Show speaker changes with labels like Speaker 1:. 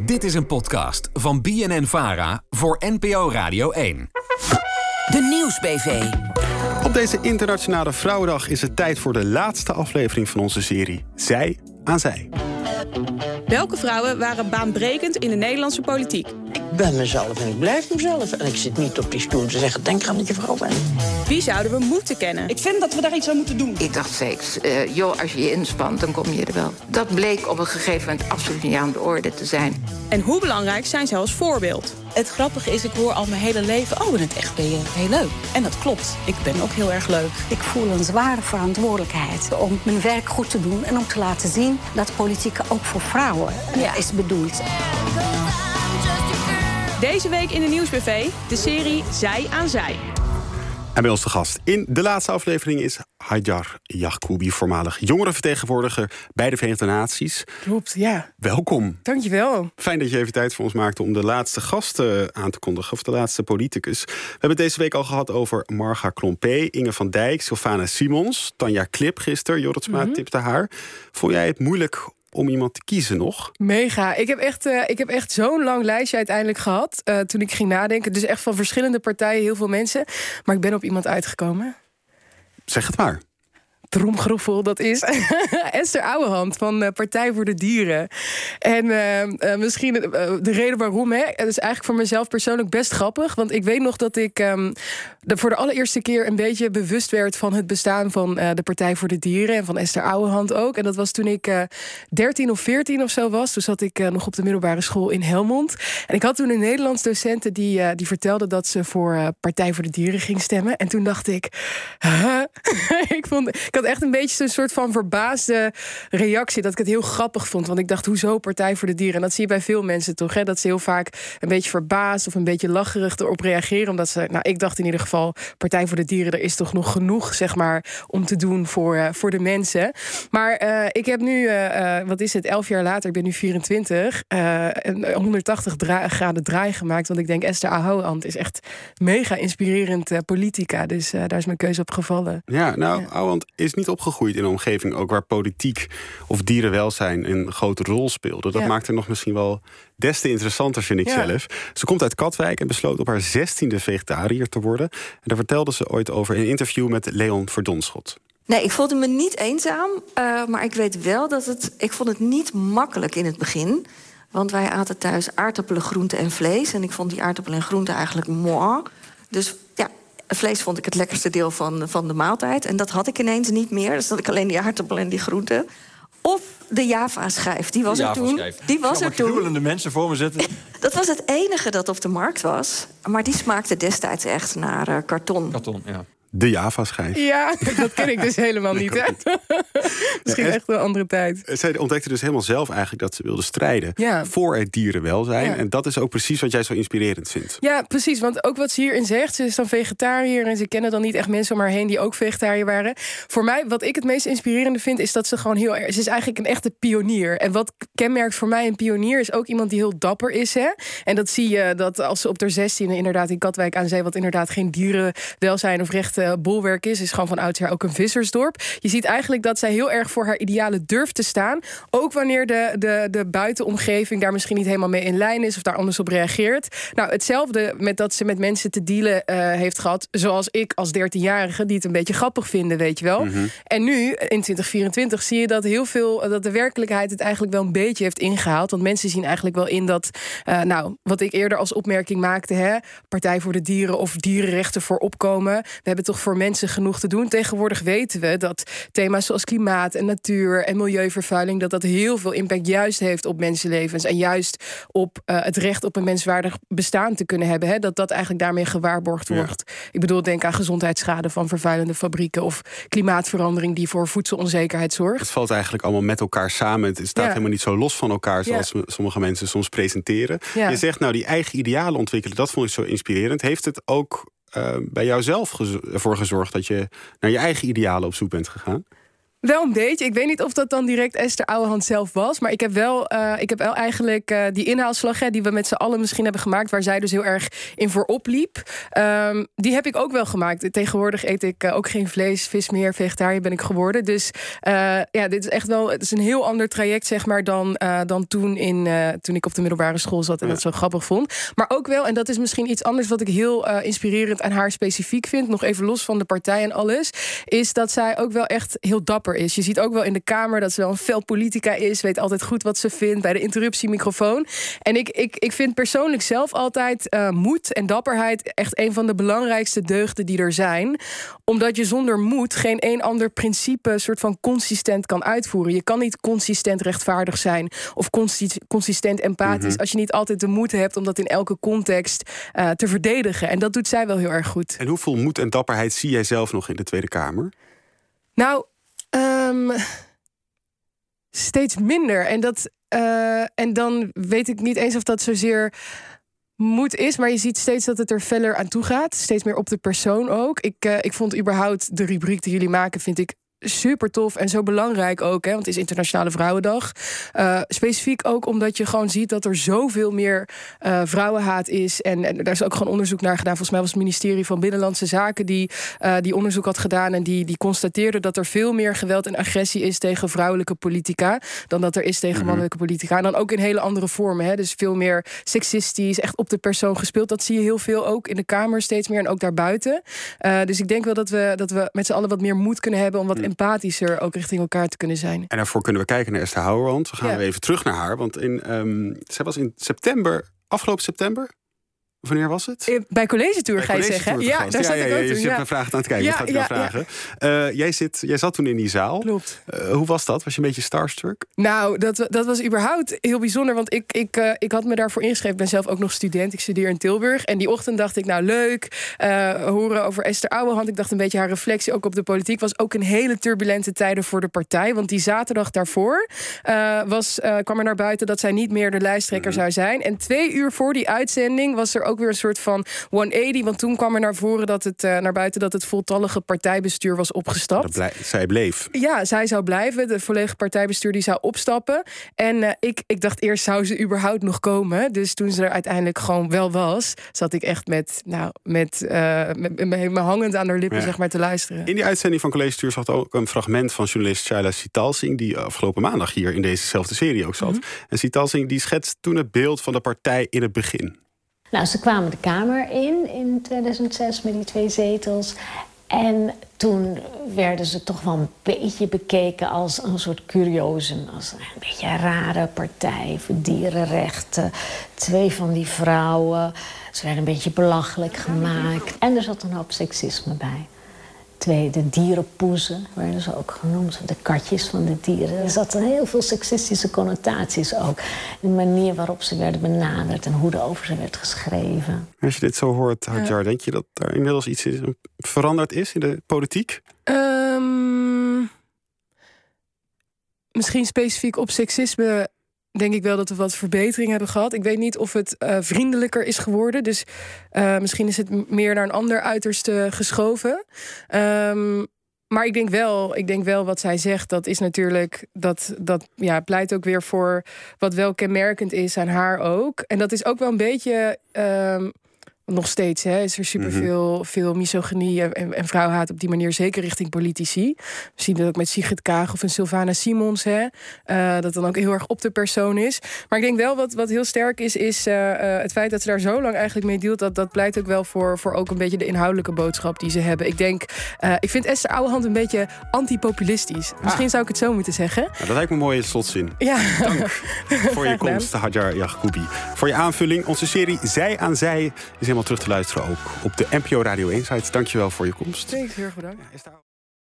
Speaker 1: Dit is een podcast van BNN-VARA voor NPO Radio 1.
Speaker 2: De Nieuwsbv.
Speaker 3: Op deze Internationale Vrouwendag is het tijd voor de laatste aflevering van onze serie Zij aan Zij.
Speaker 4: Welke vrouwen waren baanbrekend in de Nederlandse politiek?
Speaker 5: Ik ben mezelf en ik blijf mezelf. En ik zit niet op die stoel te zeggen, denk aan dat je vrouw bent.
Speaker 4: Wie zouden we moeten kennen?
Speaker 6: Ik vind dat we daar iets aan moeten doen.
Speaker 7: Ik dacht steeds, als je je inspant, dan kom je er wel. Dat bleek op een gegeven moment absoluut niet aan de orde te zijn.
Speaker 4: En hoe belangrijk zijn ze als voorbeeld?
Speaker 8: Het grappige is, ik hoor al mijn hele leven... in het echt ben je heel leuk. En dat klopt. Ik ben ook heel erg leuk.
Speaker 9: Ik voel een zware verantwoordelijkheid om mijn werk goed te doen... en om te laten zien dat politiek ook voor vrouwen is bedoeld.
Speaker 4: Deze week in de Nieuwsbv, de serie Zij aan Zij.
Speaker 3: En bij ons de gast in de laatste aflevering is Haidar Yacoubi, voormalig jongerenvertegenwoordiger bij de Verenigde Naties.
Speaker 10: Klopt, ja.
Speaker 3: Welkom.
Speaker 10: Dankjewel.
Speaker 3: Fijn dat je even tijd voor ons maakte om de laatste gast aan te kondigen, of de laatste politicus. We hebben het deze week al gehad over Marga Klompé, Inge van Dijk, Sylvana Simons, Tanja Klip gisteren, Jorritsma tipte haar. Vond jij het moeilijk om iemand te kiezen nog?
Speaker 10: Mega. Ik heb echt zo'n lang lijstje uiteindelijk gehad toen ik ging nadenken. Dus echt van verschillende partijen, heel veel mensen. Maar ik ben op iemand uitgekomen.
Speaker 3: Zeg het maar.
Speaker 10: Tromgeroffel, dat is Esther Ouwehand van Partij voor de Dieren. En misschien de reden waarom, het is eigenlijk voor mezelf persoonlijk best grappig. Want ik weet nog dat ik voor de allereerste keer een beetje bewust werd van het bestaan van de Partij voor de Dieren. En van Esther Ouwehand ook. En dat was toen ik 13 of 14 of zo was. Toen zat ik nog op de middelbare school in Helmond. En ik had toen een Nederlands docenten die vertelde dat ze voor Partij voor de Dieren ging stemmen. En toen dacht ik, ik had echt een beetje een soort van verbaasde reactie. Dat ik het heel grappig vond. Want ik dacht, hoezo Partij voor de Dieren? En dat zie je bij veel mensen toch. Hè? Dat ze heel vaak een beetje verbaasd of een beetje lacherig erop reageren. Omdat ze, ik dacht in ieder geval, Partij voor de Dieren, er is toch nog genoeg, zeg maar, om te doen voor de mensen. Maar ik heb nu, 11 jaar later, ik ben nu 24, een 180 graden draai gemaakt. Want ik denk, Esther Ouwehand is echt mega inspirerend politica. Dus daar is mijn keuze op gevallen.
Speaker 3: Ja, Ouwehand is niet opgegroeid in een omgeving ook waar politiek of dierenwelzijn een grote rol speelde. Dat maakt het nog misschien wel des te interessanter, vind ik zelf. Ze komt uit Katwijk en besloot op haar 16e vegetariër te worden. En daar vertelde ze ooit over in een interview met Leon Verdonschot.
Speaker 11: Nee, ik voelde me niet eenzaam, maar ik weet wel dat ik vond het niet makkelijk in het begin. Want wij aten thuis aardappelen, groenten en vlees. En ik vond die aardappelen en groenten eigenlijk moi. Dus vlees vond ik het lekkerste deel van de maaltijd. En dat had ik ineens niet meer. Dus dat ik alleen die aardappelen en die groenten. Of de Java-schijf. Die was er toen. Die was er toen.
Speaker 12: Gruwelende mensen voor me zitten.
Speaker 11: Dat was het enige dat op de markt was. Maar die smaakte destijds echt naar karton.
Speaker 12: Karton, ja.
Speaker 3: De Java-schijf.
Speaker 10: Ja, dat ken ik dus helemaal niet. Hè? Misschien echt een andere tijd.
Speaker 3: Zij ontdekte dus helemaal zelf eigenlijk dat ze wilde strijden voor het dierenwelzijn. Ja. En dat is ook precies wat jij zo inspirerend vindt.
Speaker 10: Ja, precies. Want ook wat ze hierin zegt, ze is dan vegetariër en ze kennen dan niet echt mensen om haar heen die ook vegetariër waren. Voor mij, wat ik het meest inspirerende vind, is dat ze gewoon ze is eigenlijk een echte pionier. En wat kenmerkt voor mij een pionier is ook iemand die heel dapper is. Hè? En dat zie je dat als ze op haar 16e inderdaad in Katwijk aan Zee, wat inderdaad geen dierenwelzijn of recht bolwerk is gewoon van oudsher ook een vissersdorp. Je ziet eigenlijk dat zij heel erg voor haar idealen durft te staan. Ook wanneer de buitenomgeving daar misschien niet helemaal mee in lijn is of daar anders op reageert. Nou, hetzelfde met dat ze met mensen te dealen heeft gehad, zoals ik als 13-jarige, die het een beetje grappig vinden, weet je wel. Mm-hmm. En nu, in 2024, zie je dat dat de werkelijkheid het eigenlijk wel een beetje heeft ingehaald. Want mensen zien eigenlijk wel in dat, wat ik eerder als opmerking maakte, Partij voor de Dieren of dierenrechten voor opkomen. We hebben toch voor mensen genoeg te doen. Tegenwoordig weten we dat thema's zoals klimaat en natuur en milieuvervuiling, dat heel veel impact juist heeft op mensenlevens en juist op het recht op een menswaardig bestaan te kunnen hebben. Hè? Dat eigenlijk daarmee gewaarborgd wordt. Ik bedoel, denk aan gezondheidsschade van vervuilende fabrieken of klimaatverandering die voor voedselonzekerheid zorgt.
Speaker 3: Het valt eigenlijk allemaal met elkaar samen. Het staat helemaal niet zo los van elkaar zoals sommige mensen soms presenteren. Ja. Je zegt, die eigen idealen ontwikkelen, dat vond ik zo inspirerend. Heeft het ook bij jou zelf ervoor gezorgd dat je naar je eigen idealen op zoek bent gegaan?
Speaker 10: Wel een beetje. Ik weet niet of dat dan direct Esther Ouwehand zelf was. Maar ik heb wel eigenlijk die inhaalslag die we met z'n allen misschien hebben gemaakt, waar zij dus heel erg in voorop liep. Die heb ik ook wel gemaakt. Tegenwoordig eet ik ook geen vlees, vis meer. Vegetariër ben ik geworden. Dus dit is echt wel. Het is een heel ander traject, zeg maar, dan toen ik op de middelbare school zat en dat zo grappig vond. Maar ook wel, en dat is misschien iets anders wat ik heel inspirerend aan haar specifiek vind, nog even los van de partij en alles, is dat zij ook wel echt heel dapper is. Je ziet ook wel in de Kamer dat ze wel een fel politica is, weet altijd goed wat ze vindt bij de interruptiemicrofoon. En ik vind persoonlijk zelf altijd moed en dapperheid echt een van de belangrijkste deugden die er zijn. Omdat je zonder moed geen een ander principe soort van consistent kan uitvoeren. Je kan niet consistent rechtvaardig zijn of consistent empathisch als je niet altijd de moed hebt om dat in elke context te verdedigen. En dat doet zij wel heel erg goed.
Speaker 3: En hoeveel moed en dapperheid zie jij zelf nog in de Tweede Kamer?
Speaker 10: Nou, steeds minder. En dan weet ik niet eens of dat zozeer moed is, maar je ziet steeds dat het er feller aan toe gaat. Steeds meer op de persoon ook. Ik vond überhaupt de rubriek die jullie maken, vind ik super tof en zo belangrijk ook, want het is Internationale Vrouwendag. Specifiek ook omdat je gewoon ziet dat er zoveel meer vrouwenhaat is. En daar is ook gewoon onderzoek naar gedaan. Volgens mij was het ministerie van Binnenlandse Zaken die onderzoek had gedaan en die constateerde dat er veel meer geweld en agressie is tegen vrouwelijke politica dan dat er is tegen mannelijke politica. En dan ook in hele andere vormen. Dus veel meer seksistisch, echt op de persoon gespeeld. Dat zie je heel veel ook in de Kamer steeds meer en ook daarbuiten. Dus ik denk wel dat we met z'n allen wat meer moed kunnen hebben om wat empathischer ook richting elkaar te kunnen zijn. En
Speaker 3: daarvoor kunnen we kijken naar Esther Ouwehand. We gaan weer even terug naar haar. Want zij was in afgelopen september. Wanneer was het?
Speaker 10: Bij College Tour ga je zeggen. Ja, daar zat ik ook toen.
Speaker 3: Je zit me vragen aan het kijken. Wat gaat ik nou vragen? Jij zat toen in die zaal.
Speaker 10: Klopt.
Speaker 3: Hoe was dat? Was je een beetje starstruck?
Speaker 10: Nou, dat was überhaupt heel bijzonder. Want ik had me daarvoor ingeschreven. Ik ben zelf ook nog student. Ik studeer in Tilburg. En die ochtend dacht ik, nou leuk. Horen over Esther Ouwehand. Ik dacht een beetje haar reflectie ook op de politiek. Was ook een hele turbulente tijden voor de partij. Want die zaterdag daarvoor kwam er naar buiten dat zij niet meer de lijsttrekker zou zijn. En 2 uur voor die uitzending was er ook weer een soort van 180. Want toen kwam er naar buiten dat het voltallige partijbestuur was opgestapt.
Speaker 3: Zij bleef.
Speaker 10: Ja, zij zou blijven. De volledige partijbestuur die zou opstappen. En ik dacht eerst, zou ze überhaupt nog komen? Dus toen ze er uiteindelijk gewoon wel was, zat ik echt met me hangend aan haar lippen zeg maar te luisteren.
Speaker 3: In die uitzending van College Tour zat ook een fragment van journalist Shaila Sitalsing, die afgelopen maandag hier in dezezelfde serie ook zat. En Sitalsing die schetst toen het beeld van de partij in het begin.
Speaker 6: Nou, ze kwamen de Kamer in 2006 met die 2 zetels. En toen werden ze toch wel een beetje bekeken als een soort curiosum. Als een beetje een rare partij voor dierenrechten. 2 van die vrouwen. Ze werden een beetje belachelijk gemaakt. En er zat een hoop seksisme bij. 2, de dierenpoezen werden ze ook genoemd. De katjes van de dieren. Er zaten heel veel seksistische connotaties ook. De manier waarop ze werden benaderd en hoe er over ze werd geschreven.
Speaker 3: Als je dit zo hoort, Hadjar, denk je dat er inmiddels iets veranderd is in de politiek?
Speaker 10: Misschien specifiek op seksisme denk ik wel dat we wat verbetering hebben gehad. Ik weet niet of het vriendelijker is geworden. Dus misschien is het meer naar een ander uiterste geschoven. Maar ik denk wel wat zij zegt. Dat is natuurlijk, dat pleit ook weer voor wat wel kenmerkend is aan haar ook. En dat is ook wel een beetje nog steeds is er superveel misogynie en vrouwenhaat op die manier, zeker richting politici. We zien dat ook met Sigrid Kaag of een Sylvana Simons, dat dan ook heel erg op de persoon is. Maar ik denk wel wat heel sterk is het feit dat ze daar zo lang eigenlijk mee dealt, dat pleit ook wel voor ook een beetje de inhoudelijke boodschap die ze hebben. Ik vind Esther Ouwehand een beetje antipopulistisch. Misschien zou ik het zo moeten zeggen.
Speaker 3: Nou, dat lijkt me een mooie slotzin.
Speaker 10: Ja.
Speaker 3: Dank voor je komst, Hadjar Yacoubi. Voor je aanvulling. Onze serie Zij aan Zij is helemaal terug te luisteren ook op de NPO Radio 1 site. Dankjewel voor je komst.
Speaker 10: Heel erg bedankt.